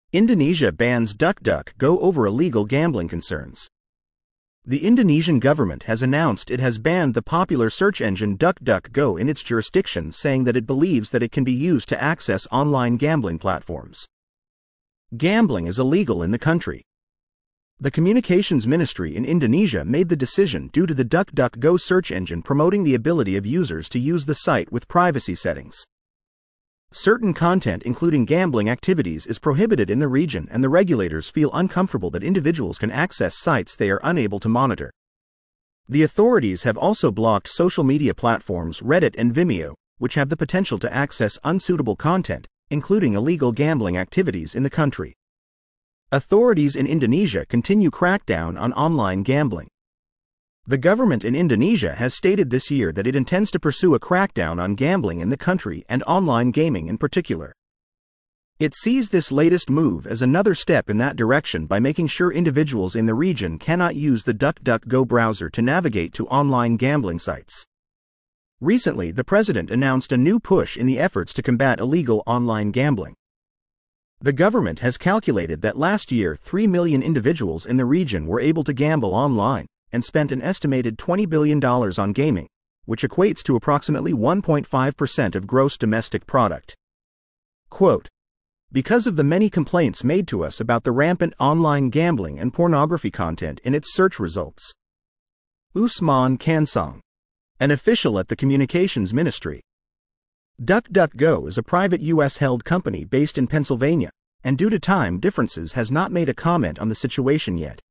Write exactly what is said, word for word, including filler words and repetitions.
Indonesia bans DuckDuckGo over illegal gambling concerns. The Indonesian government has announced it has banned the popular search engine DuckDuckGo in its jurisdiction, saying that it believes that it can be used to access online gambling platforms. Gambling is illegal in the country. The Communications Ministry in Indonesia made the decision due to the DuckDuckGo search engine promoting the ability of users to use the site with privacy settings. Certain content, including gambling activities, is prohibited in the region, and the regulators feel uncomfortable that individuals can access sites they are unable to monitor. The authorities have also blocked social media platforms Reddit and Vimeo, which have the potential to access unsuitable content, including illegal gambling activities in the country. Authorities in Indonesia continue crackdown on online gambling. The government in Indonesia has stated this year that it intends to pursue a crackdown on gambling in the country and online gaming in particular. It sees this latest move as another step in that direction by making sure individuals in the region cannot use the DuckDuckGo browser to navigate to online gambling sites. Recently, the president announced a new push in the efforts to combat illegal online gambling. The government has calculated that last year three million individuals in the region were able to gamble online and spent an estimated twenty billion dollars on gaming, which equates to approximately one point five percent of gross domestic product. Quote, "Because of the many complaints made to us about the rampant online gambling and pornography content in its search results." Usman Kansong, an official at the Communications Ministry. DuckDuckGo is a private U S-held company based in Pennsylvania, and due to time differences has not made a comment on the situation yet.